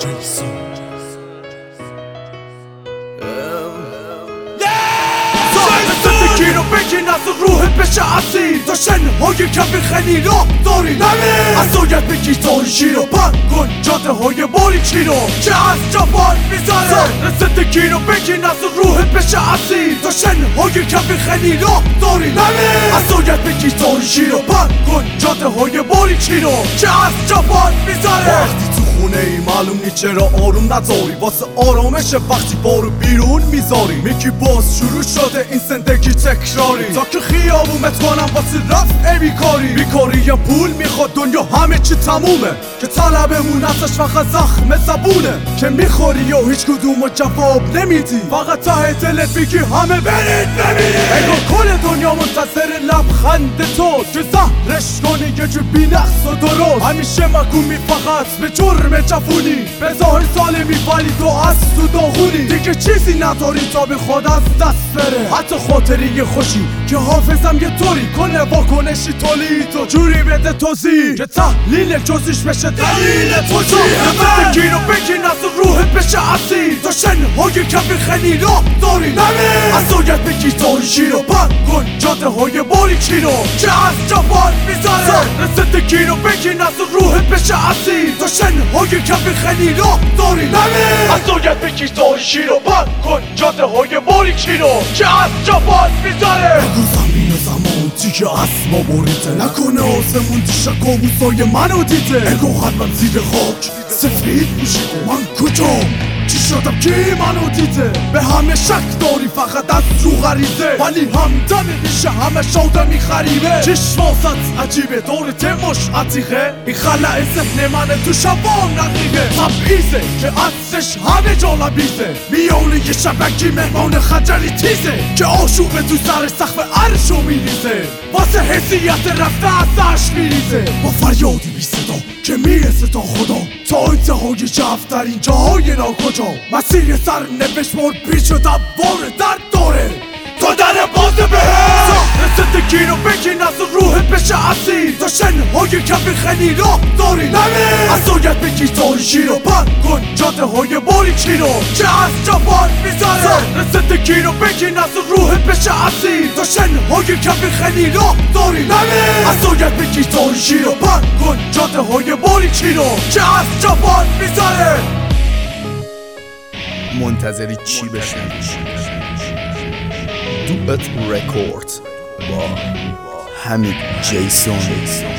رو بگین از روحت بشه اسیر تا شنهای کفی خیلی راه داری نمیر از سویت بگیر تاریشی رو بند کن جاده های باریکی رو که از جوان میذاره زندگی رو بگین از روحت بشه اسیر تا شنهای کفی خیلی راه داری نمیر از سویت بگیر تاریشی رو بند کن جاده های باریکی رو که از جوان میذاره وقتی تو خونه ای معلوم نی چرا آروم نداری واسه آرامش وقتی بارو بیرون میذاری میگی باز شروع شده این زندگی تکراری تا که خیابومت کنم واسه رفت ای بیکاری یا پول میخواد دنیا همه چی تمومه که طلبمون ازش فقط زخم زبونه که میخوری و هیچ کدومو جواب نمیدی فقط ته دلت میگی همه برید ببینید انگار کل دنیا منتظر لبخند توست که زهرش کنی یه جور بی‌نقص و درست همیشه مگومی فقط به جرم جوونی به ظاهر سالمی ولی تو از تو داغونی دیگه چیزی نداری تا بخواد از دست بره حتی خاطری خوشی که حافظم یه طوری کنه واکنشی تولید و جوری بده توضیح که تحلیل جزیش بشه دلیل توجیه زندگی رو بگین از روحت بشه اسیر تا شنهای کفی خیلی راه داری نمیر از سویت بگیر تاریشی رو بند کن جاده های باریکی رو که از جوان میذاره زندگی رو بگین از روحت بشه اسیر تا شنهای کفی خیلی راه داری نمیر از سویت بگیر تاریشی رو بند کن جاده های باریکی رو که از جوان میذاره نگو زمین و زمان دیگه اسما بریده نکنه آسمون دیشه کابوسای منو دیده انگو خدمم زیر خاک سفید میشه من کجا چی شدم کی منو دیده به همه شک داری فقط از رو غریزه ولی همدمی میشه همه شاده میخریبه چشماست عجیبه دور تماش عتیقه این خلع ذهن منه تو شبام رقیقه تبعیزه که عصرش همه جا لبیزه میونه یه شبکی مهمان خجری تیزه که آشوبه تو سر سقف عرشو میریزه واسه حسیت رفته از عرش میریزه با فریادی بی صدا که میرسه تا خدا تا انتهای جفترین جاهای ناکجا مسیر سر نوشت بار پیچ و دوار درد داره تا در باز بهت زندگی رو بگین از روحت بشه اسیر تا شنهای کفی خیلی راه داری نمیر از سویت بگیر تاریشی رو بند کن جاده های باریکی رو که از جوان میذاره زندگی رو بگین از روحت بشه اسیر تا شنهای کفی خیلی راه داری نمیر از سویت بگیر تاریشی رو بند کن جاده های باریکی رو که از جوان میذاره منتظری چی بشه؟ دوت رکورد با حمید جیسون